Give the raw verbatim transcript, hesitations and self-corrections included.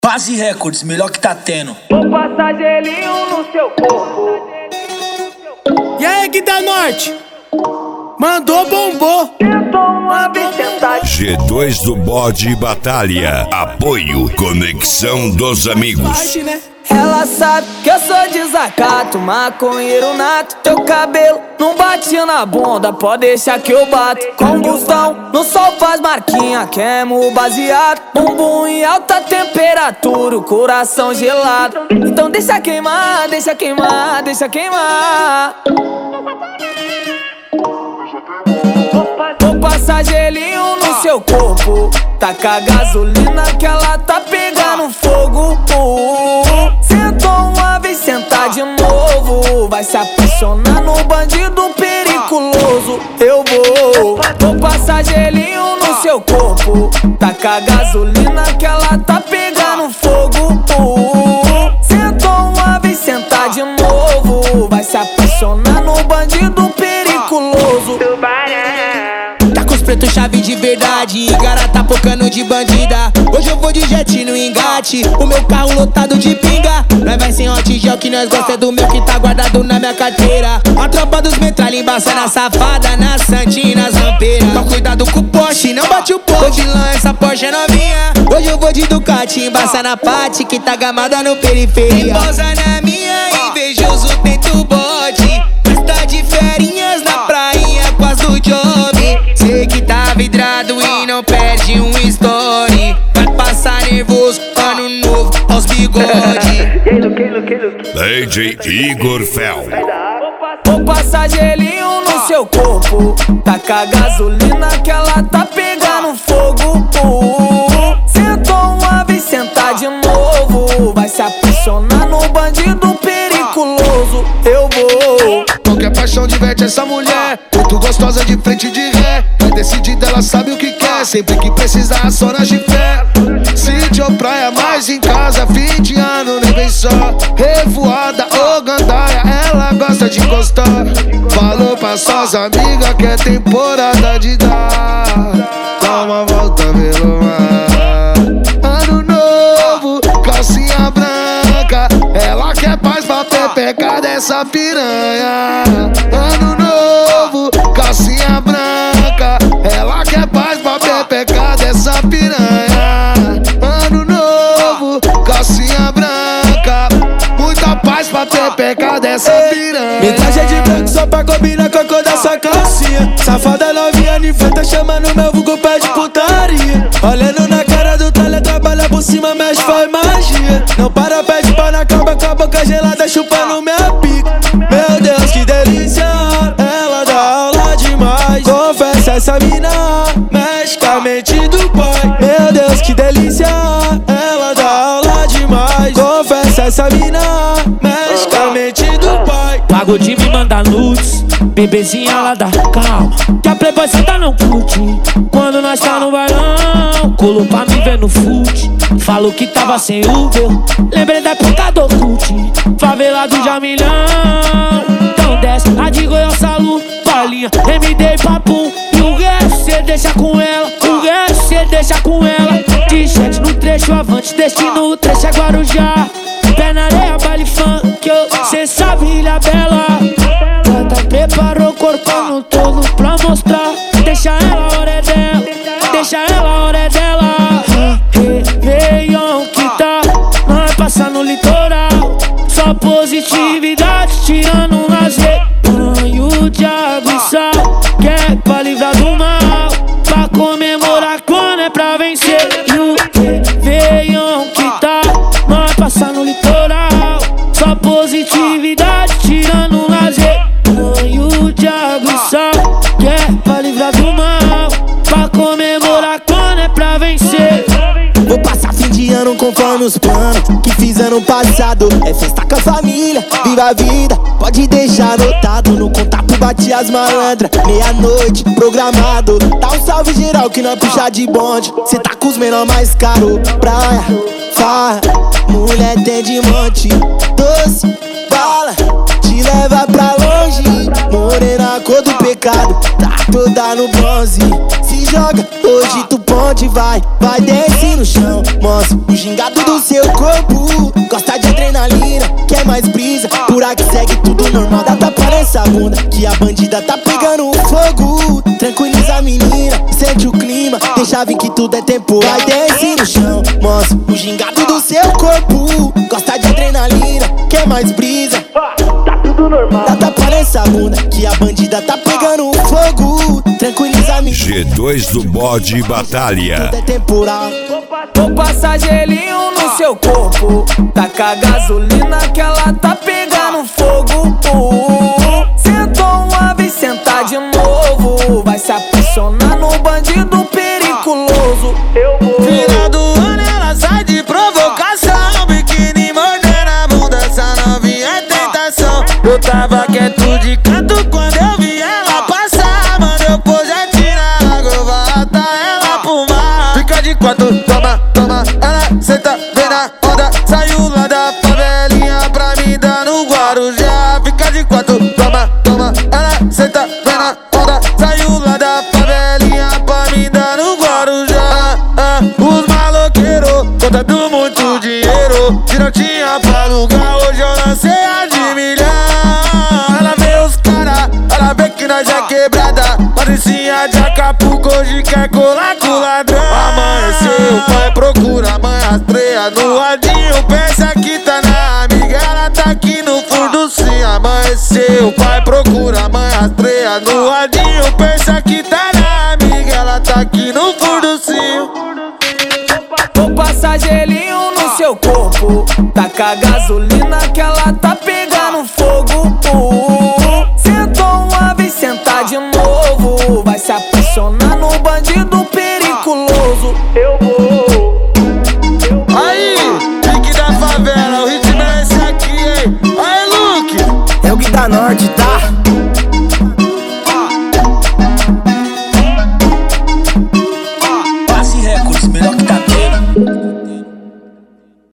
Base Records, melhor que tá tendo. Vou passar gelinho no seu corpo. E aí, que da Norte? Mandou, bombou. Tentou uma vez sentar. G dois do Bode Batalha. Apoio Conexão dos Amigos. Ela sabe que eu sou desacato, maconheiro nato. Teu cabelo não bate na bunda, pode deixar que eu bato. Combustão, no sol faz marquinha, queimo o baseado. Bumbum em alta temperatura, o coração gelado. Então deixa queimar, deixa queimar, deixa queimar. Vou passar gelinho no seu corpo, taca gasolina que ela tá pegando fogo. Sentou uma vez, sentar de novo, vai se apaixonar no bandido periculoso. Eu vou, vou passar gelinho no seu corpo, taca gasolina que ela tá pegando fogo. Sentou uma vez, sentar de novo, vai se apaixonar no bandido periculoso. Preto chave de verdade, cara tá pocando de bandida. Hoje eu vou de jet no engate, o meu carro lotado de pinga. Nós vai sem hot gel, que nós gosta do meu que tá guardado na minha carteira. A tropa dos metralha embaça na safada, na santina, nas rampeiras. Toma cuidado com o Porsche, não bate o pô. De lã, essa Porsche é novinha. Hoje eu vou de Ducati, embaça na Pati, que tá gamada no periferia. Pousa na minha, invejoso tento bode, mas tá de ferinhas na prainha com as do job. Sei que tá vidrado e não perde um story. Vai passar nervoso, ano novo, aos bigode. D J Igor Fel. Vou passar gelinho no seu corpo, taca gasolina que ela tá pegando fogo. Sentou uma vez, sentar de novo, vai se apaixonar no bandido periculoso. Eu vou. Qualquer paixão diverte essa mulher, muito gostosa de frente de ré. Vai decidida, ela sabe o que quer, sempre que precisar só nas de fé. Sítio ou praia, mais em casa, fim de ano nem vem só. Revoada ou gandaia, ela gosta de encostar. Falou pra suas amigas que é temporada de dar. Dá uma volta pelo mar. Ano novo, calcinha branca, ela quer paz pra pepecar dessa piranha. Ano novo, calcinha branca, ela quer paz pra pepecar dessa piranha. Ano novo, calcinha branca, muita paz pra pepecar dessa piranha. Me traje de branco só pra combinar com a cor dessa calcinha. Safada novinha de frente, chamando meu vulgo pé de putaria. Olhando na cara do talha, trabalha por cima, mexe, faz magia. Não para, pede pau na cama com a boca gelada, chupando minha pica. Meu Deus, que delícia, ela dá aula demais. Confessa, essa mina mexe com a mente do pai. Meu Deus, que delícia, ela dá aula demais. Confessa, essa mina mexe com a mente do pai. Pagode me manda nudes, bebezinha lá da calma, que a playboy senta não curte. Quando nós tá no bailão, colou pra me ver no fute. Falou que tava sem Uber, lembrei da época do cult. Favela do Jamilhão, então desce a de Goiás, Salu, Palinha, M D e Papum. E o resto cê deixa com ela, o resto cê deixa com ela. De jet no trecho avante, destino o trecho é Guarujá. Pé na areia, baile funk, cê sabe, Ilha Bela. Gata preparou o corpo no todo pra mostrar. Deixa ela, a hora é dela, deixa ela, a hora é dela. Réveillon que tá, nós passa no litoral. Só positividade, tirando um lazer. Banho de água e sal, que é pra livrar do mal, pra comemorar quando é pra vencer. E o Réveillon que tá, nós passa no litoral. Só positividade, tirando um lazer. Banho de água e sal, que é pra livrar do mal, pra comemorar quando é pra vencer. Vou passar fim de ano conforme os planos que fizeram no passado. É festa com a família, viva a vida, pode deixar anotado. No contato bate as malandras, meia-noite, programado. Dá um salve geral que não puxa de bonde. Cê tá com os menor mais caro. Praia, farra, mulher tem de monte. Doce, bala, te leva pra longe. Morena, cor do pecado, tá toda no bronze. Se joga, hoje tu pode, vai, vai desce no chão. Mostra o gingado do seu corpo. Gosta de adrenalina, quer mais brisa. Por aqui segue tudo normal, dá tapa nessa bunda que a bandida tá pegando fogo. Tranquiliza a menina, sente o clima. Deixa vir que tudo é temporal. Vai desce no chão, mostra o gingado do seu corpo. Gosta de adrenalina, quer mais brisa. Tá tudo normal, dá tapa nessa bunda que a bandida tá pegando fogo. Tranquiliza a menina. G dois do Bode Batalha. Tudo é temporal. Vou passar gelinho no seu corpo. Taca gasolina que ela tá pegando fogo. Sentou uma vez, senta de novo. Vai se apaixonar no bandido periculoso. Eu vou. Final do ano ela sai de provocação. Biquíni mordendo a bunda, essa novinha é tentação. Eu tava quieto de canto quando eu vi ela passar. Mandei o projetinho na água, eu vou atar ela pro mar. Fica de quatro, toma, toma, ela senta, vem na onda. Saiu lá da favelinha pra me dar no Guarujá. Fica de quatro, toma, toma, ela senta, vem na onda. Saiu lá da favelinha pra me dar no Guarujá. Ah, ah, os maloqueiros contando muito dinheiro. Se não tinha pra alugar, hoje eu lancei a de milhão. Ela vê os cara, ela vê que nós é quebrada. Patricinha de Acapulco, hoje quer colar com o ladrão. Amanheceu, o pai procura, a mãe rastreia no radinho. Pensa que tá na amiga, ela tá aqui no fundo sim. Amanheceu, o pai procura, a mãe rastreia no radinho. Pensa que tá na amiga, ela tá aqui no fundo sim. Vou passar gelinho no seu corpo. Taca gasolina que ela tá pegando fogo. Sentou uma vez, senta de novo. Vai se apaixonar no bandido periculoso. Eu vou. Aí, pique da favela, o ritmo é esse aqui, hein? Aí, Luke. É o Gui da Norte, tá?